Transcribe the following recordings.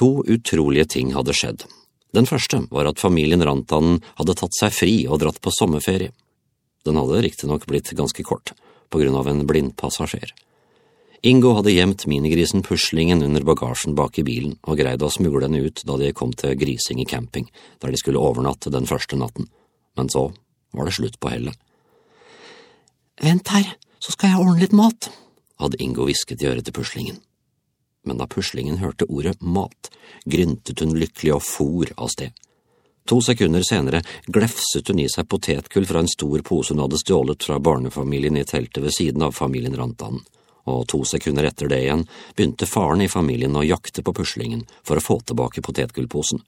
To utrolige ting hadde skjedd. Den første var at familien Rantanen hadde tatt seg fri og dratt på sommerferie. Den hadde riktignok blitt ganske kort, på grunn av en blind passasjer. Ingo hadde gjemt minigrisen Puslingen under bagasjen bak i bilen og greide å smugle den ut da de kom til Grising i camping, der de skulle overnatte den første natten. Men så var det slutt på hellet. «Vent her, så skal jeg ordne litt mat», hadde Ingo hvisket i øret til Puslingen. Men da Puslingen hørte ordet mat, gryntet hun lykkelig og for av sted. 2 sekunder senere glefset hun i seg potetkull fra en stor pose hun hadde stjålet fra barnefamilien i teltet ved siden av familien Rantanen, og 2 sekunder etter det igjen begynte faren i familien å jakte på Puslingen for å få tilbake potetkullposen.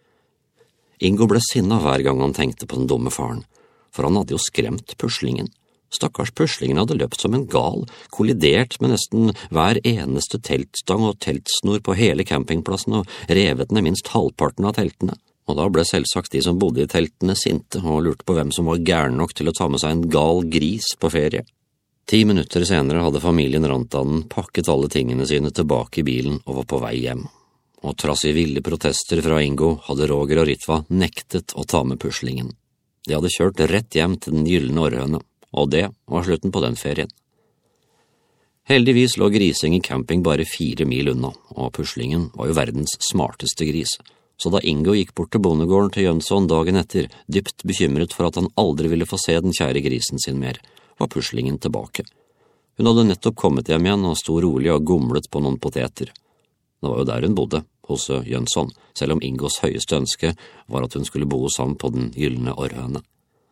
Ingo ble sinna hver gang han tenkte på den dumme faren, for han hadde jo skremt Puslingen. Stakkars Puslingen hadde løpt som en gal, kollidert med nesten hver eneste teltstang og teltsnor på hele campingplassen og revet ned minst halvparten av teltene. Og da ble selvsagt de som bodde i teltene sinte og lurte på hvem som var gæren nok til å ta med seg en gal gris på ferie. 10 minutter senere hadde familien Rantanen pakket alle tingene sine tilbake i bilen og var på vei hjem. Og trass i ville protester fra Ingo hadde Roger og Ritva nektet å ta med Puslingen. De hadde kjørt rett hjem til den gyllene Orrhøne. Og det var slutten på den ferien. Heldigvis lå Grising i camping bare 4 mil unna, og Puslingen var jo verdens smarteste gris. Så da Ingo gikk bort til bondegården til Jønsson dagen etter, dypt bekymret for at han aldri ville få se den kjære grisen sin mer, var Puslingen tilbake. Hun hadde nettopp kommet hjem igjen og sto rolig og gomlet på noen poteter. Det var jo der hun bodde, hos Jønsson, selv om Ingos høyeste ønske var at hun skulle bo sammen på den gyllene Orrhøne.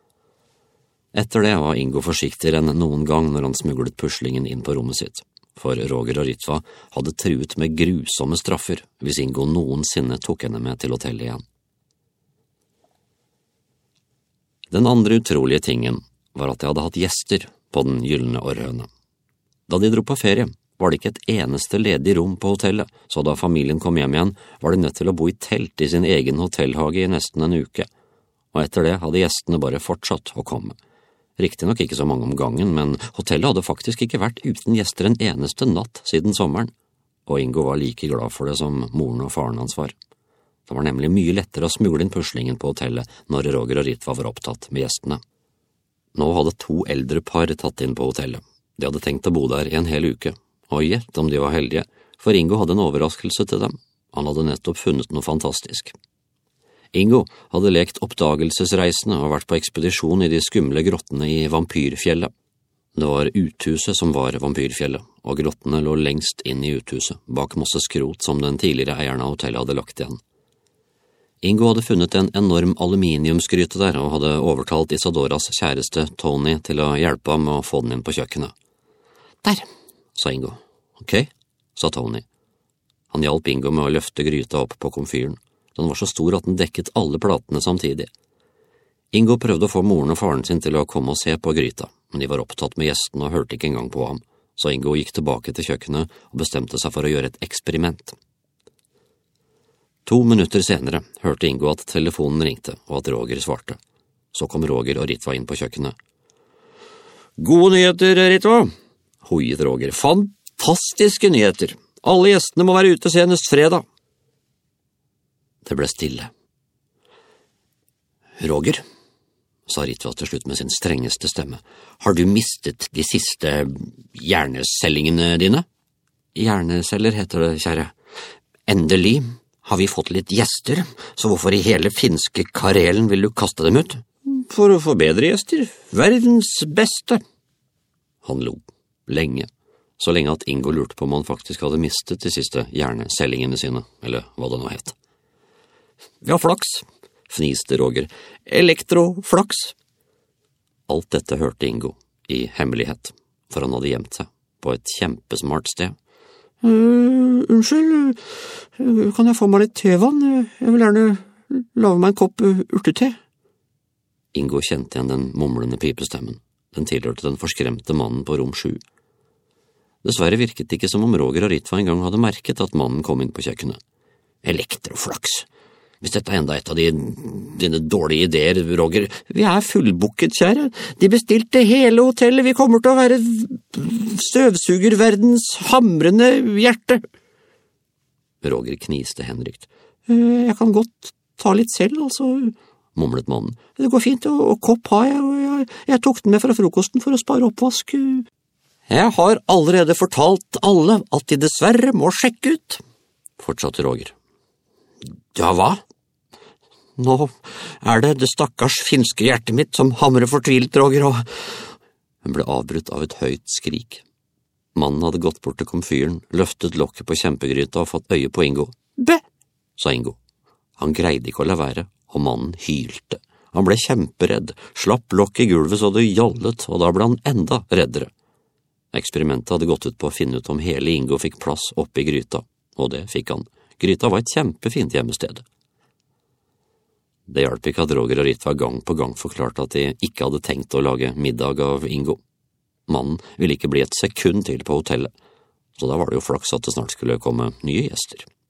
Etter det var Ingo forsiktigere enn noen gang når han smuglet Puslingen inn på rommet sitt, for Roger og Ritva hadde truet med grusomme straffer hvis Ingo noensinne tok henne med til hotellet igjen. Den andre utrolige tingen var at jeg hadde hatt gjester på den gyllene Orrhøne. Da de dro på ferie, var det ikke et eneste ledig rom på hotellet, så da familien kom hjem igjen, var de nødt til å bo i telt i sin egen hotellhage i nesten en uke, og etter det hadde gjestene bare fortsatt å komme. Riktignok ikke så mange om gangen, men hotellet hadde faktisk ikke vært uten gjester en eneste natt siden sommeren, og Ingo var like glad for det som moren og faren hans var. Det var nemlig mye lettere å smugle inn Puslingen på hotellet når Roger og Ritva var opptatt med gjestene. Nå hadde 2 eldre par tatt inn på hotellet. De hadde tenkt å bo der i en hel uke, og gjett om de var heldige, for Ingo hadde en overraskelse til dem. Han hadde nettopp funnet noe fantastisk. Ingo hadde lekt oppdagelsesreisende og vært på ekspedisjon i de skumle grottene i Vampyrfjellet. Det var uthuset som var Vampyrfjellet, og grottene lå lengst inn i uthuset, bak masse skrot som den tidligere eieren av hotellet hadde lagt igjen. Ingo hadde funnet en enorm aluminiumsgryte der og hadde overtalt Isadoras kjæreste Tony til å hjelpe ham med å få den inn på kjøkkenet. «Der», sa Ingo. «Ok», sa Tony. Han hjalp Ingo med å løfte gryta opp på komfyren. Den var så stor at den dekket alle platene samtidig. Ingo prøvde å få moren og faren sin til å komme og se på gryta, men de var opptatt med gjestene og hørte ikke engang på ham, så Ingo gikk tilbake til kjøkkenet og bestemte seg for å gjøre et eksperiment. 2 minutter senere hørte Ingo at telefonen ringte og at Roger svarte. Så kom Roger og Ritva inn på kjøkkenet. «Gode nyheter, Ritva!» hoiet Roger. «Fantastiske nyheter! Alle gjestene må være ute senest fredag!» Det ble stille. «Roger», sa Ritva til slutt med sin strengeste stemme, «har du mistet de siste hjernecellingene dine?» «Hjerneceller heter det, kjære. Endelig har vi fått litt gjester, så hvorfor i hele finske karelen vil du kaste dem ut?» «For å få bedre gjester. Verdens beste!» Han lo, lenge, så lenge at Ingo lurte på om han faktisk hadde mistet de siste hjernecellingene sine, eller hva det nå het. «Ja, flaks», fniste Roger. «Elektroflaks!» Alt dette hørte Ingo, i hemmelighet, for han hadde gjemt seg på et kjempesmart sted. «Unnskyld, kan jeg få meg litt tevann? Jeg vil gjerne lage meg en kopp urtete.» Ingo kjente igjen den mumlende pipestemmen. Den tilhørte den forskremte mannen på rom 7. Dessverre virket det ikke som om Roger og Ritva engang hadde merket at mannen kom inn på kjøkkenet. «Elektroflaks! Hvis dette er enda et av dine dårlige ideer, Roger. Vi er fullbooket, kjære. De bestilte hele hotellet. Vi kommer til å være støvsugerverdens hamrende hjerte.» Roger kniste henrykt. Jeg kan godt ta litt selv, altså, mumlet mannen. Det går fint, og kopp har jeg, og jeg tok den med fra frokosten for å spare oppvask. Jeg har allerede fortalt alle at de dessverre må sjekke ut, fortsatte Roger. Ja, hva? Nå er det stakkars finske hjertet mitt som hamrer fortvilt, Roger, og hun ble avbrutt av et høyt skrik. Mannen hadde gått bort til komfyren, løftet lokket på kjempegryta og fått øye på Ingo. Bæ, sa Ingo. Han greide ikke å la være, og mannen hylte. Han ble kjemperedd, slapp lokket i gulvet så det gjallet, og da ble han enda reddere. Eksperimentet hadde gått ut på å finne ut om hele Ingo fikk plass oppe i gryta, og det fikk han. Gryta var et kjempefint hjemmested. Det hjalp ikke at Roger og Ritva gang på gang forklarte at de ikke hadde tenkt å lage middag av Ingo. Mannen ville ikke bli et sekund til på hotellet, så da var det jo flaks at det snart skulle komme nye gjester.